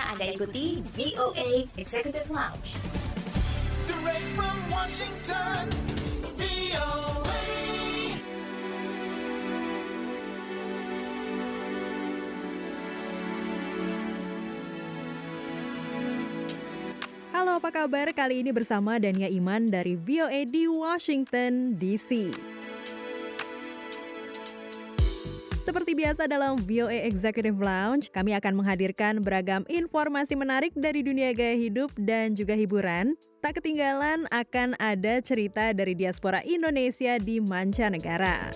Anda ikuti VOA Executive Lounge. Direct from Washington, VOA. Halo, apa kabar? Kali ini bersama Dania Iman dari VOA di Washington, D.C. Seperti biasa dalam VOA Executive Lounge, kami akan menghadirkan beragam informasi menarik dari dunia gaya hidup dan juga hiburan. Tak ketinggalan akan ada cerita dari diaspora Indonesia di mancanegara.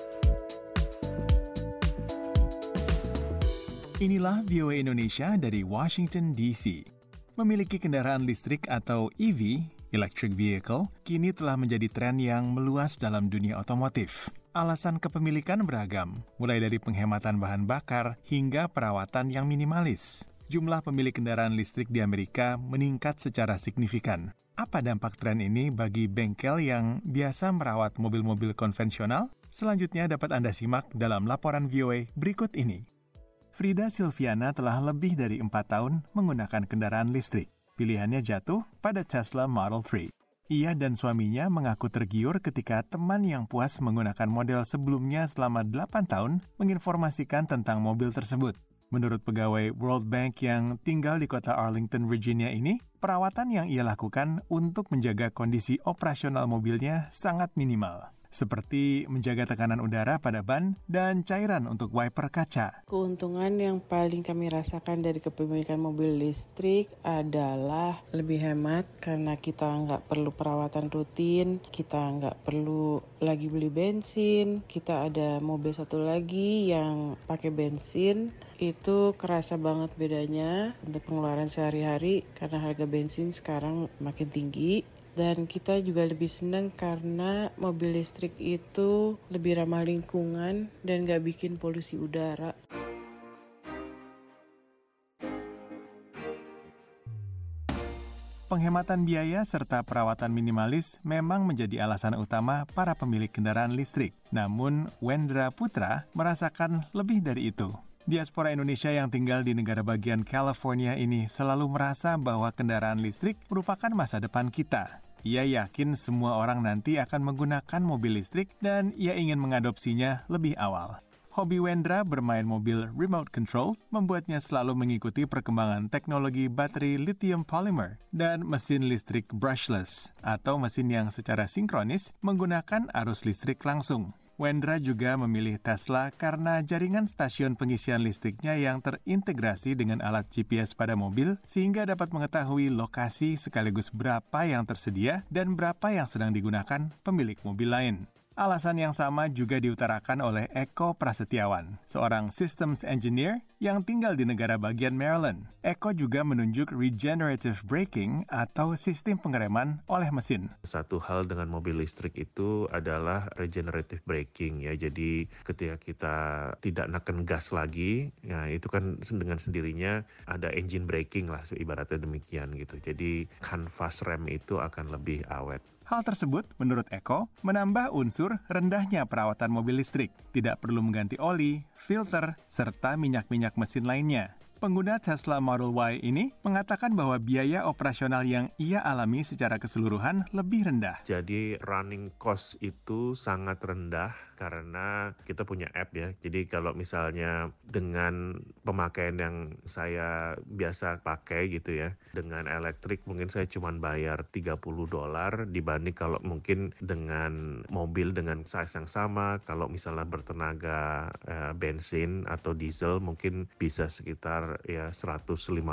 Inilah VOA Indonesia dari Washington, D.C. Memiliki kendaraan listrik atau EV, electric vehicle, kini telah menjadi tren yang meluas dalam dunia otomotif. Alasan kepemilikan beragam, mulai dari penghematan bahan bakar hingga perawatan yang minimalis. Jumlah pemilik kendaraan listrik di Amerika meningkat secara signifikan. Apa dampak tren ini bagi bengkel yang biasa merawat mobil-mobil konvensional? Selanjutnya dapat Anda simak dalam laporan VOA berikut ini. Frida Silviana telah lebih dari 4 tahun menggunakan kendaraan listrik. Pilihannya jatuh pada Tesla Model 3. Ia dan suaminya mengaku tergiur ketika teman yang puas menggunakan model sebelumnya selama 8 tahun menginformasikan tentang mobil tersebut. Menurut pegawai World Bank yang tinggal di kota Arlington, Virginia ini, perawatan yang ia lakukan untuk menjaga kondisi operasional mobilnya sangat minimal, seperti menjaga tekanan udara pada ban dan cairan untuk wiper kaca. Keuntungan yang paling kami rasakan dari kepemilikan mobil listrik adalah lebih hemat karena kita nggak perlu perawatan rutin, kita nggak perlu lagi beli bensin, kita ada mobil satu lagi yang pakai bensin. Itu kerasa banget bedanya untuk pengeluaran sehari-hari karena harga bensin sekarang makin tinggi. Dan kita juga lebih senang karena mobil listrik itu lebih ramah lingkungan dan gak bikin polusi udara. Penghematan biaya serta perawatan minimalis memang menjadi alasan utama para pemilik kendaraan listrik. Namun, Wendra Putra merasakan lebih dari itu. Diaspora Indonesia yang tinggal di negara bagian California ini selalu merasa bahwa kendaraan listrik merupakan masa depan kita. Ia yakin semua orang nanti akan menggunakan mobil listrik dan ia ingin mengadopsinya lebih awal. Hobi Wendra bermain mobil remote control membuatnya selalu mengikuti perkembangan teknologi baterai lithium polymer dan mesin listrik brushless atau mesin yang secara sinkronis menggunakan arus listrik langsung. Wendra juga memilih Tesla karena jaringan stasiun pengisian listriknya yang terintegrasi dengan alat GPS pada mobil sehingga dapat mengetahui lokasi sekaligus berapa yang tersedia dan berapa yang sedang digunakan pemilik mobil lain. Alasan yang sama juga diutarakan oleh Eko Prasetyawan, seorang systems engineer yang tinggal di negara bagian Maryland. Eko juga menunjuk regenerative braking atau sistem pengereman oleh mesin. Satu hal dengan mobil listrik itu adalah regenerative braking ya. Jadi ketika kita tidak neken gas lagi, ya itu kan dengan sendirinya ada engine braking lah ibaratnya demikian gitu. Jadi kanvas rem itu akan lebih awet. Hal tersebut, menurut Eko, menambah unsur rendahnya perawatan mobil listrik. Tidak perlu mengganti oli, filter, serta minyak-minyak mesin lainnya. Pengguna Tesla Model Y ini mengatakan bahwa biaya operasional yang ia alami secara keseluruhan lebih rendah. Jadi running cost itu sangat rendah karena kita punya app ya. Jadi kalau misalnya dengan pemakaian yang saya biasa pakai gitu ya, dengan elektrik mungkin saya cuma bayar $30 dibanding kalau mungkin dengan mobil dengan size yang sama, kalau misalnya bertenaga bensin atau diesel mungkin bisa sekitar ya $150-180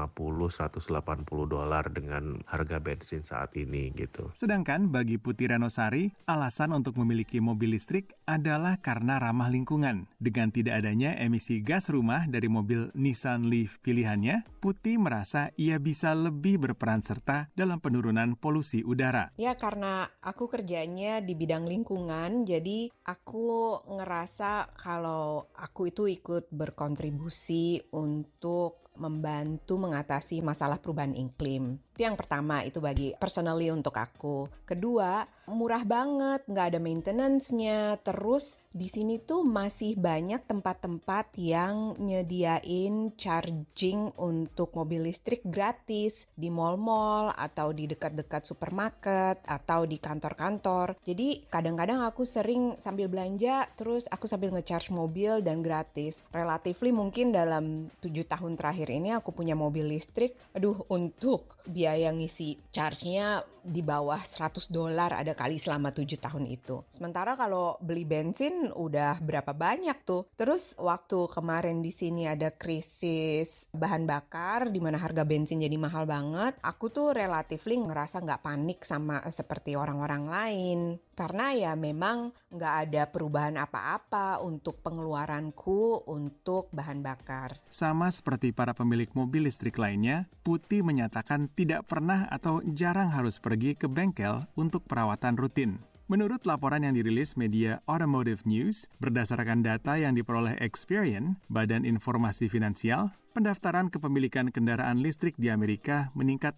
dengan harga bensin saat ini gitu. Sedangkan bagi Putih Ranosari, alasan untuk memiliki mobil listrik adalah karena ramah lingkungan. Dengan tidak adanya emisi gas rumah dari mobil Nissan Leaf pilihannya, Putih merasa ia bisa lebih berperan serta dalam penurunan polusi udara. Ya, karena aku kerjanya di bidang lingkungan, jadi aku ngerasa kalau aku itu ikut berkontribusi untuk membantu mengatasi masalah perubahan iklim. Itu yang pertama, itu bagi personally untuk aku. Kedua, murah banget, nggak ada maintenance-nya. Terus di sini tuh masih banyak tempat-tempat yang nyediain charging untuk mobil listrik gratis di mall-mall atau di dekat-dekat supermarket atau di kantor-kantor. Jadi kadang-kadang aku sering sambil belanja, terus aku sambil nge-charge mobil dan gratis. Relatively mungkin dalam 7 tahun terakhir ini aku punya mobil listrik, untuk biaya ngisi charge-nya di bawah $100 ada kali selama 7 tahun itu. Sementara kalau beli bensin udah berapa banyak tuh. Terus waktu kemarin di sini ada krisis bahan bakar di mana harga bensin jadi mahal banget, aku tuh relatively ngerasa nggak panik sama seperti orang-orang lain. Karena ya memang nggak ada perubahan apa-apa untuk pengeluaranku untuk bahan bakar. Sama seperti para pemilik mobil listrik lainnya, Putih menyatakan tidak pernah atau jarang harus pergi ke bengkel untuk perawatan rutin. Menurut laporan yang dirilis media Automotive News, berdasarkan data yang diperoleh Experian, Badan Informasi Finansial, pendaftaran kepemilikan kendaraan listrik di Amerika meningkat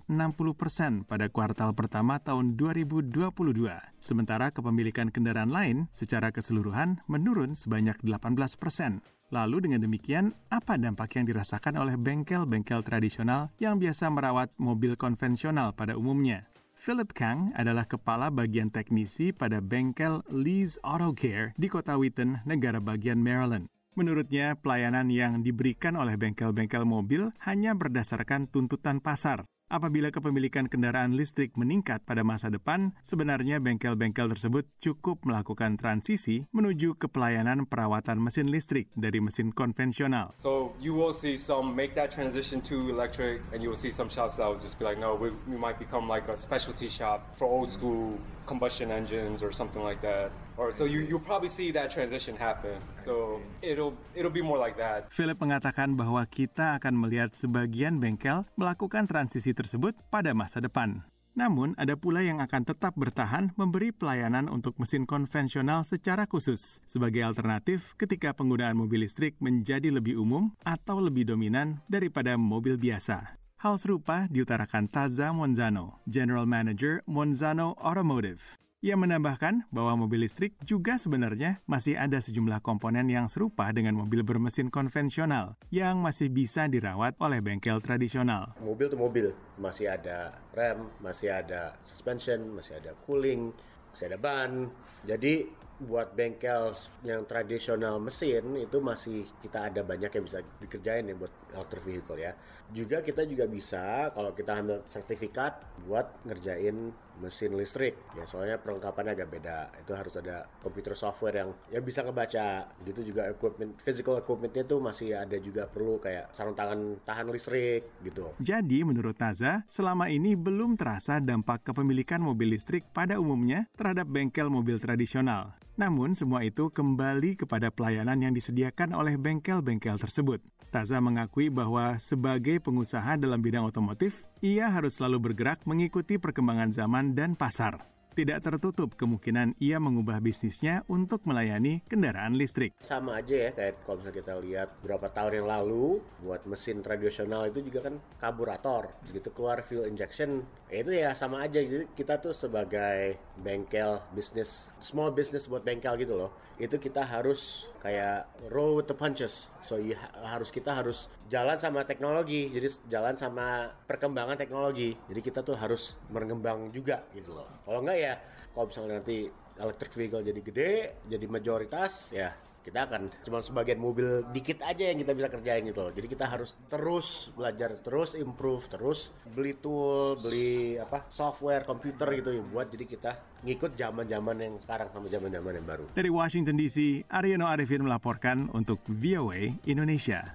60% pada kuartal pertama tahun 2022. Sementara kepemilikan kendaraan lain secara keseluruhan menurun sebanyak 18%. Lalu dengan demikian, apa dampak yang dirasakan oleh bengkel-bengkel tradisional yang biasa merawat mobil konvensional pada umumnya? Philip Kang adalah kepala bagian teknisi pada bengkel Lee's Auto Care di kota Wheaton, negara bagian Maryland. Menurutnya, pelayanan yang diberikan oleh bengkel-bengkel mobil hanya berdasarkan tuntutan pasar. Apabila kepemilikan kendaraan listrik meningkat pada masa depan, sebenarnya bengkel-bengkel tersebut cukup melakukan transisi menuju ke pelayanan perawatan mesin listrik dari mesin konvensional. So you will see some make that transition to electric, and you will see some shops that will just be like, no, we might become like a specialty shop for old school combustion engines or something like that. Or so you'll probably see that transition happen. So it'll be more like that. Philip mengatakan bahwa kita akan melihat sebagian bengkel melakukan transisi tersebut pada masa depan. Namun, ada pula yang akan tetap bertahan memberi pelayanan untuk mesin konvensional secara khusus sebagai alternatif ketika penggunaan mobil listrik menjadi lebih umum atau lebih dominan daripada mobil biasa. Hal serupa diutarakan Taza Monzano, General Manager Monzano Automotive. Ia menambahkan bahwa mobil listrik juga sebenarnya masih ada sejumlah komponen yang serupa dengan mobil bermesin konvensional yang masih bisa dirawat oleh bengkel tradisional. Mobil itu mobil, masih ada rem, masih ada suspension, masih ada cooling, masih ada ban. Jadi buat bengkel yang tradisional mesin itu masih kita ada banyak yang bisa dikerjain ya buat electric vehicle ya. Juga kita juga bisa kalau kita ambil sertifikat buat ngerjain mesin listrik ya, soalnya perlengkapannya agak beda. Itu harus ada komputer software yang bisa ngebaca gitu. Juga equipment, physical equipmentnya tuh masih ada juga perlu kayak sarung tangan tahan listrik gitu. Jadi menurut Taza, selama ini belum terasa dampak kepemilikan mobil listrik pada umumnya terhadap bengkel mobil tradisional. Namun semua itu kembali kepada pelayanan yang disediakan oleh bengkel-bengkel tersebut. Taza mengakui bahwa sebagai pengusaha dalam bidang otomotif, ia harus selalu bergerak mengikuti perkembangan zaman dan pasar. Tidak tertutup kemungkinan ia mengubah bisnisnya untuk melayani kendaraan listrik. Sama aja ya, kayak kalau misalnya kita lihat beberapa tahun yang lalu, buat mesin tradisional itu juga kan karburator. Begitu keluar fuel injection, itu ya sama aja. Jadi kita tuh sebagai bengkel bisnis, small business buat bengkel gitu loh, itu kita harus kayak roll with the punches. So kita harus jalan sama teknologi, jadi jalan sama perkembangan teknologi. Jadi kita tuh harus berkembang juga gitu loh. Kalau enggak ya, kalau misalnya nanti electric vehicle jadi gede, jadi majoritas, ya kita akan cuma sebagian mobil dikit aja yang kita bisa kerjain gitu loh. Jadi kita harus terus belajar, terus improve, terus beli tool, beli software, komputer gitu ya, buat jadi kita ngikut zaman-zaman yang sekarang sama zaman-zaman yang baru. Dari Washington DC, Aryono Arifin melaporkan untuk VOA Indonesia.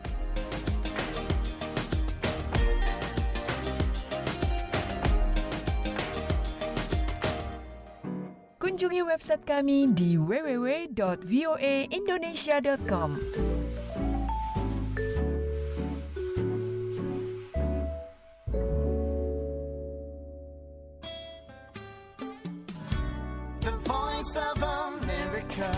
Kunjungi website kami di www.voaindonesia.com. The Voice of America.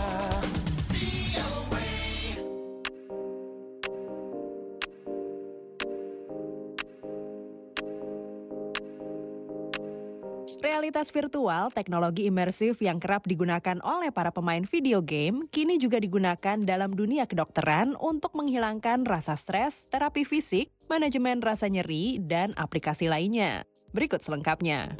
Realitas virtual, teknologi imersif yang kerap digunakan oleh para pemain video game, kini juga digunakan dalam dunia kedokteran untuk menghilangkan rasa stres, terapi fisik, manajemen rasa nyeri, dan aplikasi lainnya. Berikut selengkapnya.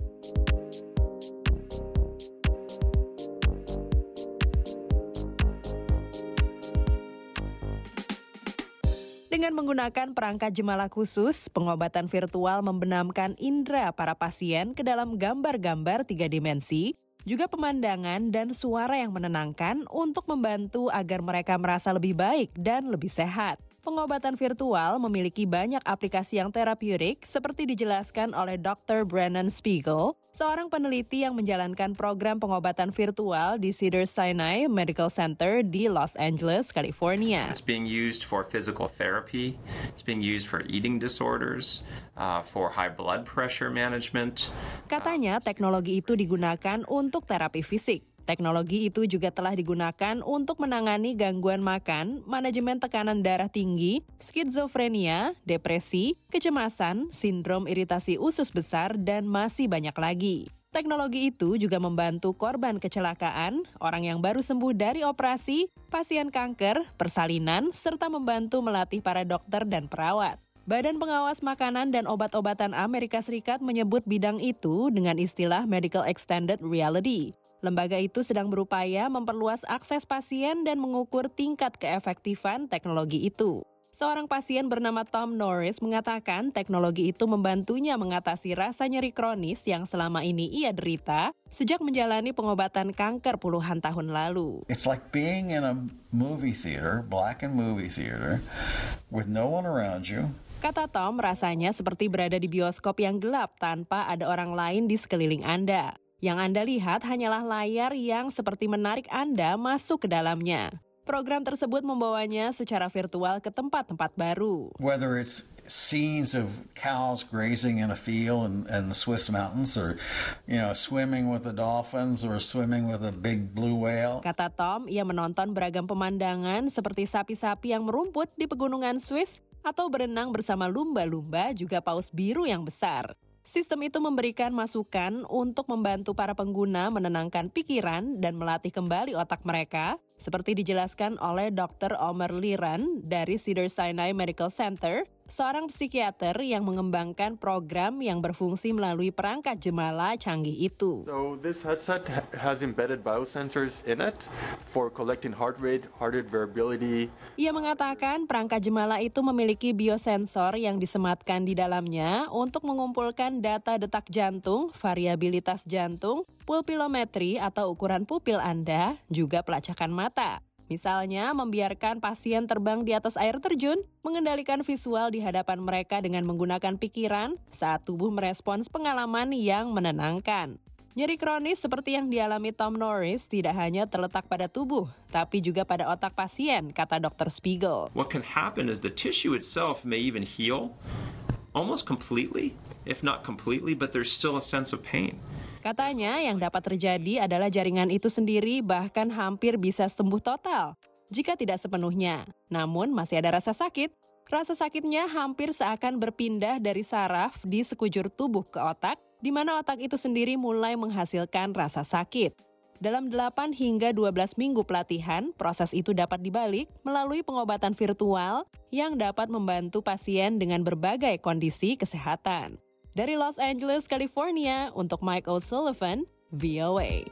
Dengan menggunakan perangkat jemala khusus, pengobatan virtual membenamkan indera para pasien ke dalam gambar-gambar 3 dimensi, juga pemandangan dan suara yang menenangkan untuk membantu agar mereka merasa lebih baik dan lebih sehat. Pengobatan virtual memiliki banyak aplikasi yang terapeutik seperti dijelaskan oleh Dr. Brennan Spiegel, seorang peneliti yang menjalankan program pengobatan virtual di Cedars-Sinai Medical Center di Los Angeles, California. It's being used for physical therapy, it's being used for eating disorders, for high blood pressure management. Katanya teknologi itu digunakan untuk terapi fisik. Teknologi itu juga telah digunakan untuk menangani gangguan makan, manajemen tekanan darah tinggi, skizofrenia, depresi, kecemasan, sindrom iritasi usus besar, dan masih banyak lagi. Teknologi itu juga membantu korban kecelakaan, orang yang baru sembuh dari operasi, pasien kanker, persalinan, serta membantu melatih para dokter dan perawat. Badan Pengawas Makanan dan Obat-obatan Amerika Serikat menyebut bidang itu dengan istilah Medical Extended Reality. Lembaga itu sedang berupaya memperluas akses pasien dan mengukur tingkat keefektifan teknologi itu. Seorang pasien bernama Tom Norris mengatakan teknologi itu membantunya mengatasi rasa nyeri kronis yang selama ini ia derita sejak menjalani pengobatan kanker puluhan tahun lalu. It's like being in a movie theater, blackened movie theater, with no one around you. Kata Tom, rasanya seperti berada di bioskop yang gelap tanpa ada orang lain di sekeliling Anda. Yang Anda lihat hanyalah layar yang seperti menarik Anda masuk ke dalamnya. Program tersebut membawanya secara virtual ke tempat-tempat baru. Whether it's scenes of cows grazing in a field in the Swiss mountains, or swimming with the dolphins, or swimming with a big blue whale. Kata Tom, ia menonton beragam pemandangan seperti sapi-sapi yang merumput di pegunungan Swiss atau berenang bersama lumba-lumba juga paus biru yang besar. Sistem itu memberikan masukan untuk membantu para pengguna menenangkan pikiran dan melatih kembali otak mereka, seperti dijelaskan oleh Dr. Omer Liran dari Cedars-Sinai Medical Center, seorang psikiater yang mengembangkan program yang berfungsi melalui perangkat jemala canggih itu. So this headset has embedded biosensors in it for collecting heart rate variability. Ia mengatakan perangkat jemala itu memiliki biosensor yang disematkan di dalamnya untuk mengumpulkan data detak jantung, variabilitas jantung, pulpilometri atau ukuran pupil Anda, juga pelacakan mata. Misalnya, membiarkan pasien terbang di atas air terjun, mengendalikan visual di hadapan mereka dengan menggunakan pikiran saat tubuh merespons pengalaman yang menenangkan. Nyeri kronis seperti yang dialami Tom Norris tidak hanya terletak pada tubuh, tapi juga pada otak pasien, kata Dr. Spiegel. What can happen is the tissue itself may even heal almost completely, if not completely, but there's still a sense of pain. Katanya yang dapat terjadi adalah jaringan itu sendiri bahkan hampir bisa sembuh total jika tidak sepenuhnya. Namun masih ada rasa sakit. Rasa sakitnya hampir seakan berpindah dari saraf di sekujur tubuh ke otak, di mana otak itu sendiri mulai menghasilkan rasa sakit. Dalam 8 hingga 12 minggu pelatihan, proses itu dapat dibalik melalui pengobatan virtual yang dapat membantu pasien dengan berbagai kondisi kesehatan. Dari Los Angeles, California, untuk Mike O'Sullivan, VOA.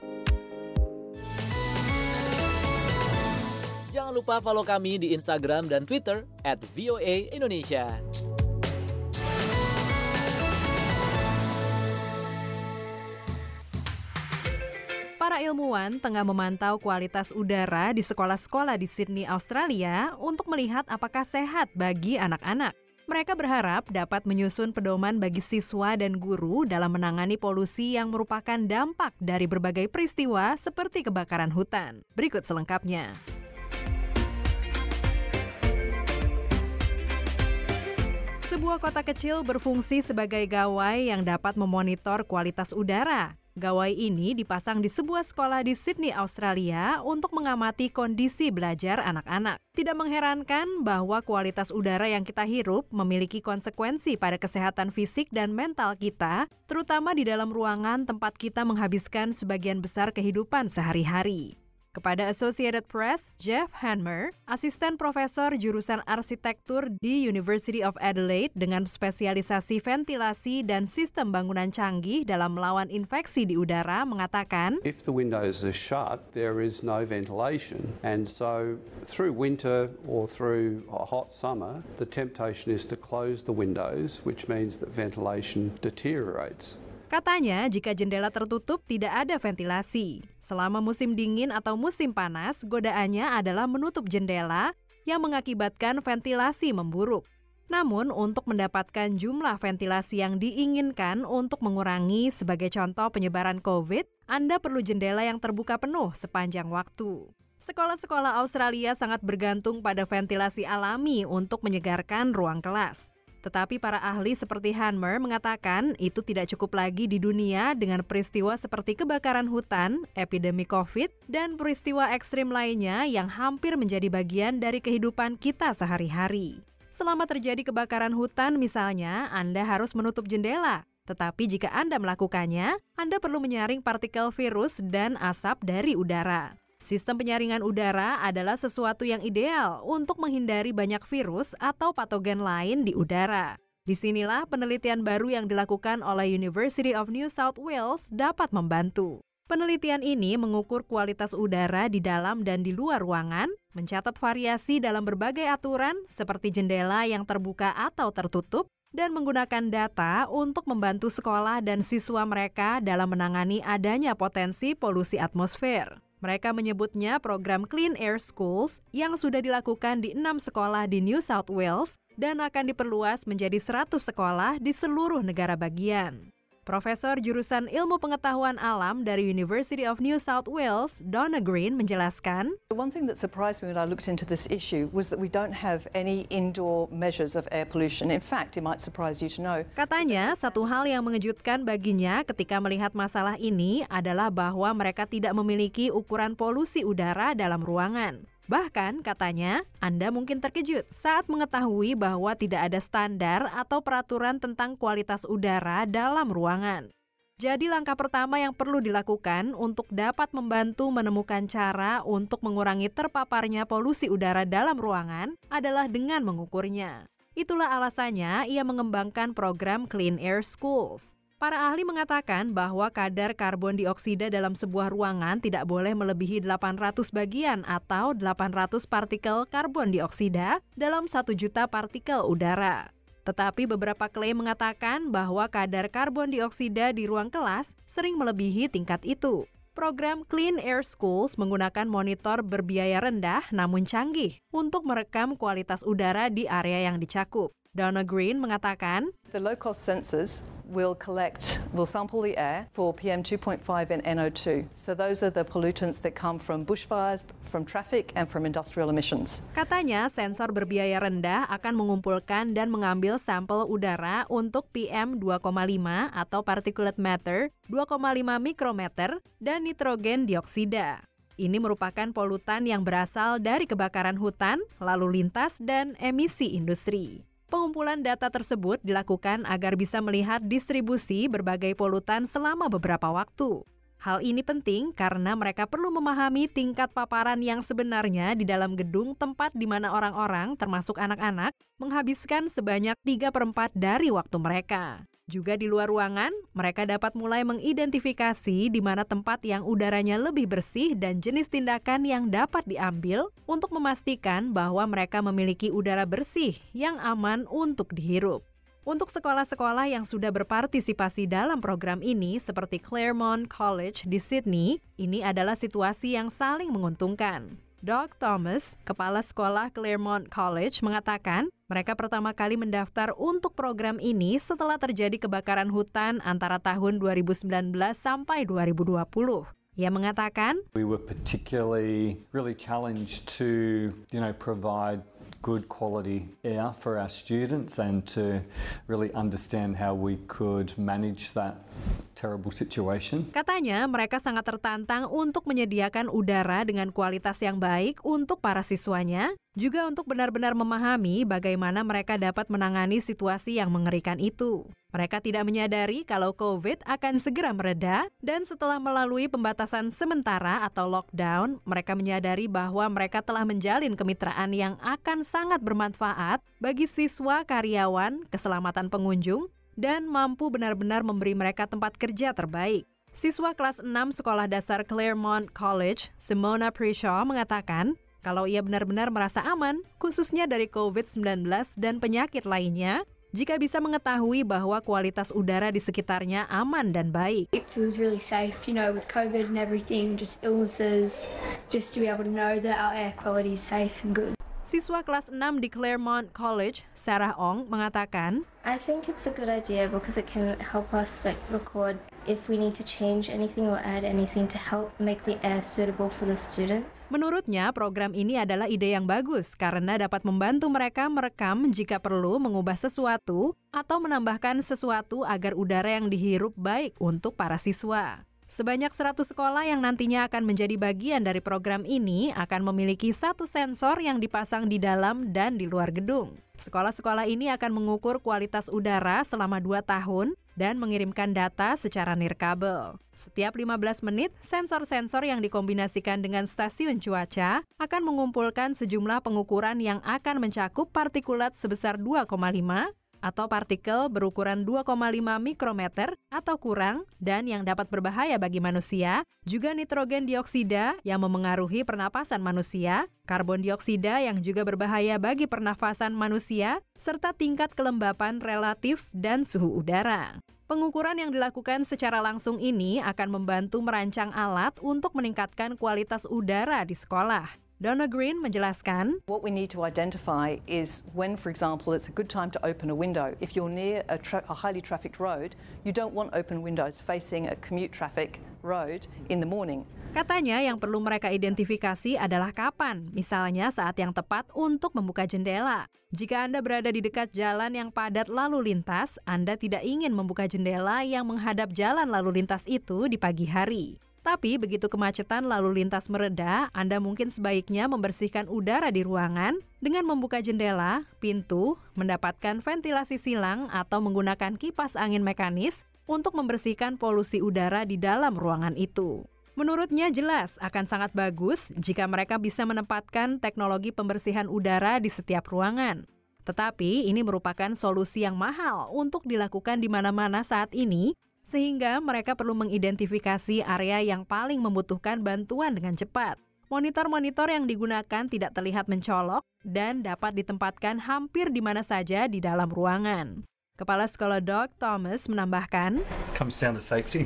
Jangan lupa follow kami di Instagram dan Twitter @VOA_Indonesia. Para ilmuwan tengah memantau kualitas udara di sekolah-sekolah di Sydney, Australia untuk melihat apakah sehat bagi anak-anak. Mereka berharap dapat menyusun pedoman bagi siswa dan guru dalam menangani polusi yang merupakan dampak dari berbagai peristiwa seperti kebakaran hutan. Berikut selengkapnya. Sebuah kota kecil berfungsi sebagai gawai yang dapat memonitor kualitas udara. Gawai ini dipasang di sebuah sekolah di Sydney, Australia untuk mengamati kondisi belajar anak-anak. Tidak mengherankan bahwa kualitas udara yang kita hirup memiliki konsekuensi pada kesehatan fisik dan mental kita, terutama di dalam ruangan tempat kita menghabiskan sebagian besar kehidupan sehari-hari. Kepada Associated Press, Jeff Hanmer, asisten profesor jurusan arsitektur di University of Adelaide dengan spesialisasi ventilasi dan sistem bangunan canggih dalam melawan infeksi di udara, mengatakan, If the windows are shut, there is no ventilation. And so through winter or through a hot summer, the temptation is to close the windows, which means that ventilation deteriorates. Katanya, jika jendela tertutup tidak ada ventilasi. Selama musim dingin atau musim panas, godaannya adalah menutup jendela yang mengakibatkan ventilasi memburuk. Namun, untuk mendapatkan jumlah ventilasi yang diinginkan untuk mengurangi sebagai contoh penyebaran COVID, Anda perlu jendela yang terbuka penuh sepanjang waktu. Sekolah-sekolah Australia sangat bergantung pada ventilasi alami untuk menyegarkan ruang kelas. Tetapi para ahli seperti Hanmer mengatakan itu tidak cukup lagi di dunia dengan peristiwa seperti kebakaran hutan, epidemi COVID, dan peristiwa ekstrim lainnya yang hampir menjadi bagian dari kehidupan kita sehari-hari. Selama terjadi kebakaran hutan misalnya, Anda harus menutup jendela. Tetapi jika Anda melakukannya, Anda perlu menyaring partikel virus dan asap dari udara. Sistem penyaringan udara adalah sesuatu yang ideal untuk menghindari banyak virus atau patogen lain di udara. Disinilah penelitian baru yang dilakukan oleh University of New South Wales dapat membantu. Penelitian ini mengukur kualitas udara di dalam dan di luar ruangan, mencatat variasi dalam berbagai aturan seperti jendela yang terbuka atau tertutup, dan menggunakan data untuk membantu sekolah dan siswa mereka dalam menangani adanya potensi polusi atmosfer. Mereka menyebutnya program Clean Air Schools yang sudah dilakukan di 6 sekolah di New South Wales dan akan diperluas menjadi 100 sekolah di seluruh negara bagian. Profesor jurusan Ilmu Pengetahuan Alam dari University of New South Wales, Donna Green, menjelaskan, One thing that surprised me when I looked into this issue was that we don't have any indoor measures of air pollution. In fact, it might surprise you to know. Katanya, satu hal yang mengejutkan baginya ketika melihat masalah ini adalah bahwa mereka tidak memiliki ukuran polusi udara dalam ruangan. Bahkan, katanya, Anda mungkin terkejut saat mengetahui bahwa tidak ada standar atau peraturan tentang kualitas udara dalam ruangan. Jadi langkah pertama yang perlu dilakukan untuk dapat membantu menemukan cara untuk mengurangi terpaparnya polusi udara dalam ruangan adalah dengan mengukurnya. Itulah alasannya ia mengembangkan program Clean Air Schools. Para ahli mengatakan bahwa kadar karbon dioksida dalam sebuah ruangan tidak boleh melebihi 800 bagian atau 800 partikel karbon dioksida dalam 1 juta partikel udara. Tetapi beberapa klaim mengatakan bahwa kadar karbon dioksida di ruang kelas sering melebihi tingkat itu. Program Clean Air Schools menggunakan monitor berbiaya rendah namun canggih untuk merekam kualitas udara di area yang dicakup. Donna Green mengatakan, The low-cost sensors will sample the air for PM 2.5 and NO2. So those are the pollutants that come from bushfires, from traffic, and from industrial emissions. Katanya, sensor berbiaya rendah akan mengumpulkan dan mengambil sampel udara untuk PM 2,5 atau particulate matter 2,5 mikrometer dan nitrogen dioksida. Ini merupakan polutan yang berasal dari kebakaran hutan, lalu lintas, dan emisi industri. Pengumpulan data tersebut dilakukan agar bisa melihat distribusi berbagai polutan selama beberapa waktu. Hal ini penting karena mereka perlu memahami tingkat paparan yang sebenarnya di dalam gedung tempat di mana orang-orang, termasuk anak-anak, menghabiskan sebanyak 3/4 dari waktu mereka. Juga di luar ruangan, mereka dapat mulai mengidentifikasi di mana tempat yang udaranya lebih bersih dan jenis tindakan yang dapat diambil untuk memastikan bahwa mereka memiliki udara bersih yang aman untuk dihirup. Untuk sekolah-sekolah yang sudah berpartisipasi dalam program ini seperti Claremont College di Sydney, ini adalah situasi yang saling menguntungkan. Doug Thomas, kepala sekolah Claremont College, mengatakan mereka pertama kali mendaftar untuk program ini setelah terjadi kebakaran hutan antara tahun 2019 sampai 2020. Ia mengatakan, We were particularly really challenged to, provide good quality air for our students and to really understand how we could manage that terrible situation. Katanya mereka sangat tertantang untuk menyediakan udara dengan kualitas yang baik untuk para siswanya, juga untuk benar-benar memahami bagaimana mereka dapat menangani situasi yang mengerikan itu. Mereka tidak menyadari kalau COVID akan segera mereda, dan setelah melalui pembatasan sementara atau lockdown, mereka menyadari bahwa mereka telah menjalin kemitraan yang akan sangat bermanfaat bagi siswa, karyawan, keselamatan pengunjung, dan mampu benar-benar memberi mereka tempat kerja terbaik. Siswa kelas 6 Sekolah Dasar Claremont College, Simona Prishaw, mengatakan kalau ia benar-benar merasa aman, khususnya dari COVID-19 dan penyakit lainnya, jika bisa mengetahui bahwa kualitas udara di sekitarnya aman dan baik. It feels really safe, with COVID and everything, just illnesses, just to be able to know that our air quality is safe and good. Siswa kelas 6 di Claremont College, Sarah Ong, mengatakan, I think it's a good idea because it can help us record if we need to change anything or add anything to help make the air suitable for the students. Menurutnya, program ini adalah ide yang bagus karena dapat membantu mereka merekam jika perlu mengubah sesuatu atau menambahkan sesuatu agar udara yang dihirup baik untuk para siswa. Sebanyak 100 sekolah yang nantinya akan menjadi bagian dari program ini akan memiliki satu sensor yang dipasang di dalam dan di luar gedung. Sekolah-sekolah ini akan mengukur kualitas udara selama 2 tahun dan mengirimkan data secara nirkabel. Setiap 15 menit, sensor-sensor yang dikombinasikan dengan stasiun cuaca akan mengumpulkan sejumlah pengukuran yang akan mencakup partikulat sebesar 2,5 atau partikel berukuran 2,5 mikrometer atau kurang dan yang dapat berbahaya bagi manusia, juga nitrogen dioksida yang memengaruhi pernapasan manusia, karbon dioksida yang juga berbahaya bagi pernafasan manusia, serta tingkat kelembapan relatif dan suhu udara. Pengukuran yang dilakukan secara langsung ini akan membantu merancang alat untuk meningkatkan kualitas udara di sekolah. Donna Green menjelaskan, what we need to identify is when, for example, it's a good time to open a window. If you're near a highly trafficked road, you don't want open windows facing a commute traffic road in the morning. Katanya yang perlu mereka identifikasi adalah kapan, misalnya saat yang tepat untuk membuka jendela. Jika Anda berada di dekat jalan yang padat lalu lintas, Anda tidak ingin membuka jendela yang menghadap jalan lalu lintas itu di pagi hari. Tapi begitu kemacetan lalu lintas mereda, Anda mungkin sebaiknya membersihkan udara di ruangan dengan membuka jendela, pintu, mendapatkan ventilasi silang atau menggunakan kipas angin mekanis untuk membersihkan polusi udara di dalam ruangan itu. Menurutnya jelas akan sangat bagus jika mereka bisa menempatkan teknologi pembersihan udara di setiap ruangan. Tetapi ini merupakan solusi yang mahal untuk dilakukan di mana-mana saat ini, sehingga mereka perlu mengidentifikasi area yang paling membutuhkan bantuan dengan cepat. Monitor-monitor yang digunakan tidak terlihat mencolok dan dapat ditempatkan hampir di mana saja di dalam ruangan. Kepala Sekolah Doug Thomas menambahkan, Comes down to safety.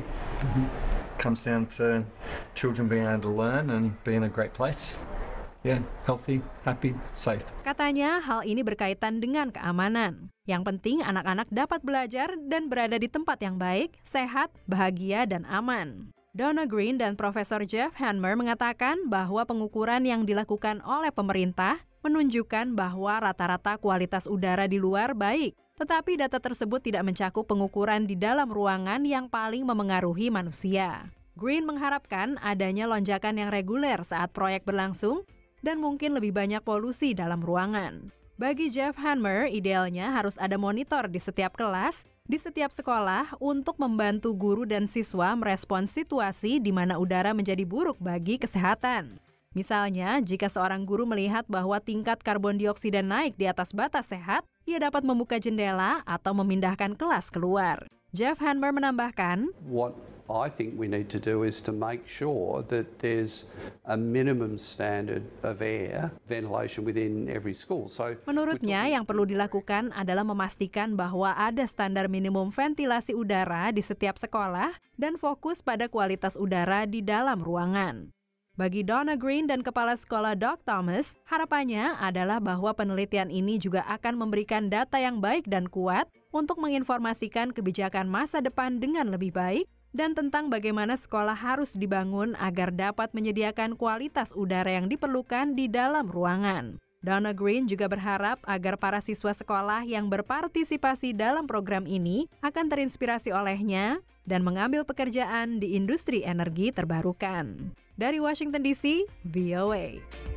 Comes down to children being able to learn and be in a great place. Yeah, healthy, happy, safe. Katanya hal ini berkaitan dengan keamanan. Yang penting anak-anak dapat belajar dan berada di tempat yang baik, sehat, bahagia, dan aman. Donna Green dan Profesor Jeff Hanmer mengatakan bahwa pengukuran yang dilakukan oleh pemerintah menunjukkan bahwa rata-rata kualitas udara di luar baik. Tetapi data tersebut tidak mencakup pengukuran di dalam ruangan yang paling memengaruhi manusia. Green mengharapkan adanya lonjakan yang reguler saat proyek berlangsung, dan mungkin lebih banyak polusi dalam ruangan. Bagi Jeff Hanmer, idealnya harus ada monitor di setiap kelas, di setiap sekolah untuk membantu guru dan siswa merespons situasi di mana udara menjadi buruk bagi kesehatan. Misalnya, jika seorang guru melihat bahwa tingkat karbon dioksida naik di atas batas sehat, ia dapat membuka jendela atau memindahkan kelas keluar. Jeff Hanmer menambahkan, What I think we need to do is to make sure that there's a minimum standard of air ventilation within every school. So menurutnya yang perlu dilakukan adalah memastikan bahwa ada standar minimum ventilasi udara di setiap sekolah dan fokus pada kualitas udara di dalam ruangan. Bagi Donna Green dan Kepala Sekolah Doug Thomas, harapannya adalah bahwa penelitian ini juga akan memberikan data yang baik dan kuat untuk menginformasikan kebijakan masa depan dengan lebih baik dan tentang bagaimana sekolah harus dibangun agar dapat menyediakan kualitas udara yang diperlukan di dalam ruangan. Donna Green juga berharap agar para siswa sekolah yang berpartisipasi dalam program ini akan terinspirasi olehnya dan mengambil pekerjaan di industri energi terbarukan. Dari Washington DC, VOA.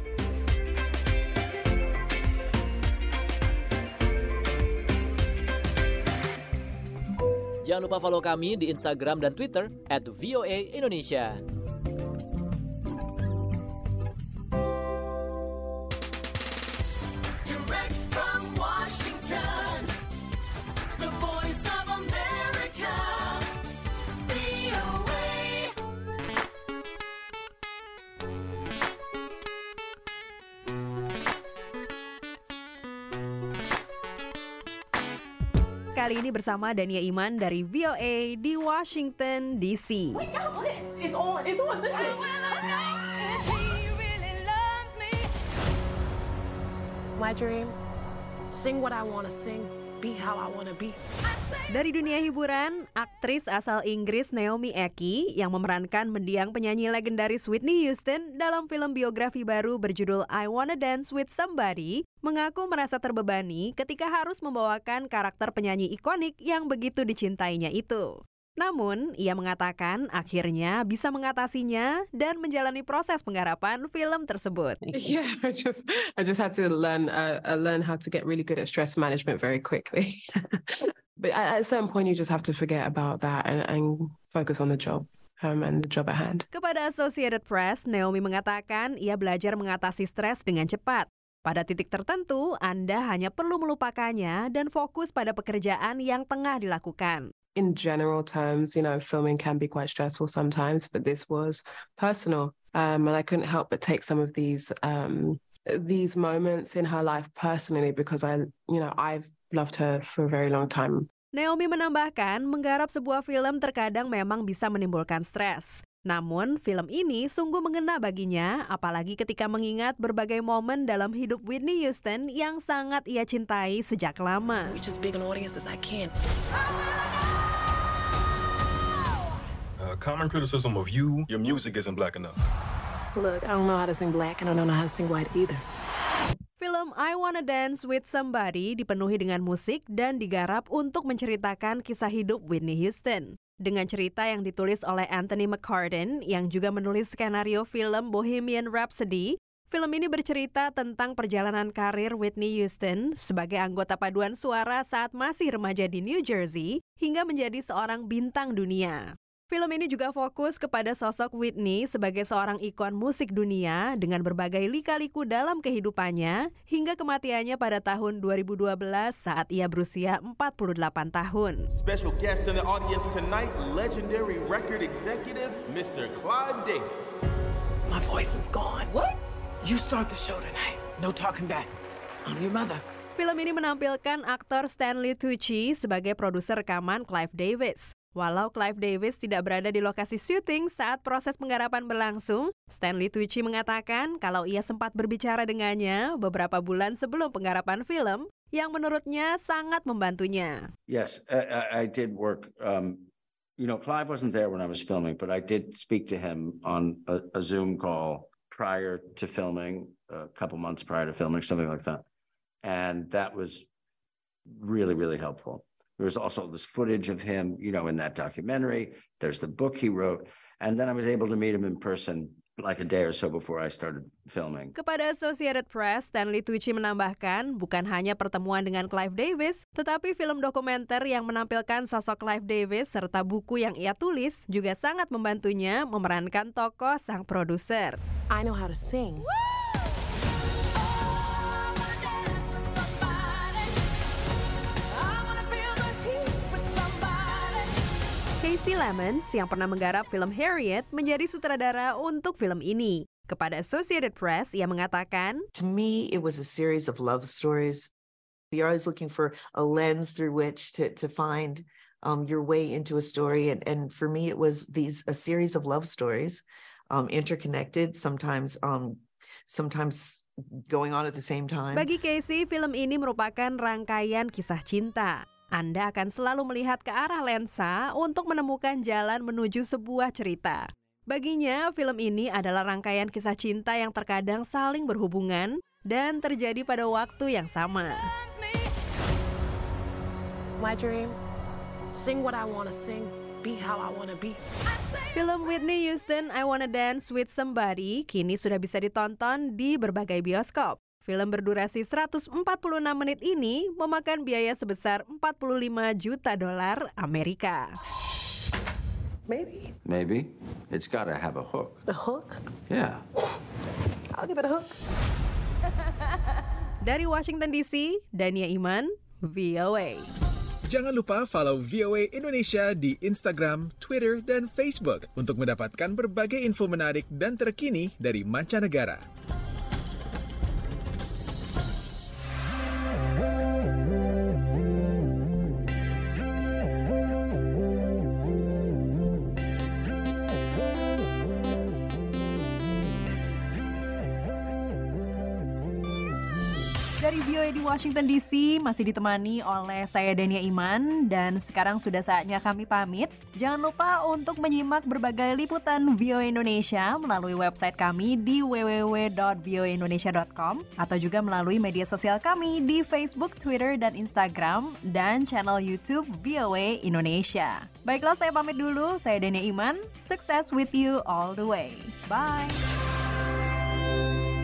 Jangan lupa follow kami di Instagram dan Twitter @VOA_Indonesia. Direct from Washington, the voice of America, VOA. Kali ini bersama Dania Iman dari VOA di Washington DC. It's on, listen. My dream, sing what I wanna sing, be how I wanna be. Dari dunia hiburan, aktris asal Inggris Naomi Ackie yang memerankan mendiang penyanyi legendaris Whitney Houston dalam film biografi baru berjudul I Wanna Dance with Somebody mengaku merasa terbebani ketika harus membawakan karakter penyanyi ikonik yang begitu dicintainya itu. Namun, ia mengatakan akhirnya bisa mengatasinya dan menjalani proses penggarapan film tersebut. Yeah, I just had to learn how to get really good at stress management very quickly. But at a certain point, you just have to forget about that and focus on the job. And the job at hand. Kepada Associated Press, Naomi mengatakan ia belajar mengatasi stres dengan cepat. Pada titik tertentu, Anda hanya perlu melupakannya dan fokus pada pekerjaan yang tengah dilakukan. In general terms, filming can be quite stressful sometimes, but this was personal. And I couldn't help but take some of these moments in her life personally because I've loved her for a very long time. Naomi menambahkan, menggarap sebuah film terkadang memang bisa menimbulkan stres. Namun, film ini sungguh mengena baginya, apalagi ketika mengingat berbagai momen dalam hidup Whitney Houston yang sangat ia cintai sejak lama. Reach as big an audience as I can. Common criticism of your music isn't black enough. Look, I don't know how to sing black and I don't know how to sing white either. Film I Wanna Dance with Somebody dipenuhi dengan musik dan digarap untuk menceritakan kisah hidup Whitney Houston. Dengan cerita yang ditulis oleh Anthony McCarten yang juga menulis skenario film Bohemian Rhapsody, film ini bercerita tentang perjalanan karir Whitney Houston sebagai anggota paduan suara saat masih remaja di New Jersey hingga menjadi seorang bintang dunia. Film ini juga fokus kepada sosok Whitney sebagai seorang ikon musik dunia dengan berbagai lika-liku dalam kehidupannya hingga kematiannya pada tahun 2012 saat ia berusia 48 tahun. Special guest in the audience tonight, legendary record executive, Mr. Clive Davis. My voice is gone. What? You start the show tonight. No talking back. I'm your mother. Film ini menampilkan aktor Stanley Tucci sebagai produser rekaman Clive Davis. Walau Clive Davis tidak berada di lokasi syuting saat proses penggarapan berlangsung, Stanley Tucci mengatakan kalau ia sempat berbicara dengannya beberapa bulan sebelum penggarapan film yang menurutnya sangat membantunya. Yes, I did work. Clive wasn't there when I was filming, but I did speak to him on a Zoom call prior to filming, a couple months prior to filming, something like that. And that was really, really helpful. There was also this footage of him, in that documentary. There's the book he wrote. And then I was able to meet him in person like a day or so before I started filming. Kepada Associated Press, Stanley Tucci menambahkan bukan hanya pertemuan dengan Clive Davis, tetapi film dokumenter yang menampilkan sosok Clive Davis serta buku yang ia tulis juga sangat membantunya memerankan tokoh sang produser. I know how to sing. Casey Lemons yang pernah menggarap film Harriet menjadi sutradara untuk film ini. Kepada Associated Press, ia mengatakan, To me, it was a series of love stories. You're always looking for a lens through which to find your way into a story. And for me, it was a series of love stories, interconnected, sometimes going on at the same time. Bagi Casey, film ini merupakan rangkaian kisah cinta. Anda akan selalu melihat ke arah lensa untuk menemukan jalan menuju sebuah cerita. Baginya, film ini adalah rangkaian kisah cinta yang terkadang saling berhubungan dan terjadi pada waktu yang sama. My dream, sing what I wanna sing, be how I wanna be. Film Whitney Houston, I Wanna Dance with Somebody kini sudah bisa ditonton di berbagai bioskop. Film berdurasi 146 menit ini memakan biaya sebesar $45 juta Amerika. Maybe. It's gotta have a hook. The hook? Yeah. I'll give it a hook. Dari Washington DC, Dania Iman, VOA. Jangan lupa follow VOA Indonesia di Instagram, Twitter, dan Facebook untuk mendapatkan berbagai info menarik dan terkini dari mancanegara. Dari VOA di Washington DC masih ditemani oleh saya Dania Iman dan sekarang sudah saatnya kami pamit. Jangan lupa untuk menyimak berbagai liputan VOA Indonesia melalui website kami di www.voaindonesia.com atau juga melalui media sosial kami di Facebook, Twitter, dan Instagram dan channel YouTube VOA Indonesia. Baiklah, saya pamit dulu. Saya Dania Iman. Success with you all the way. Bye.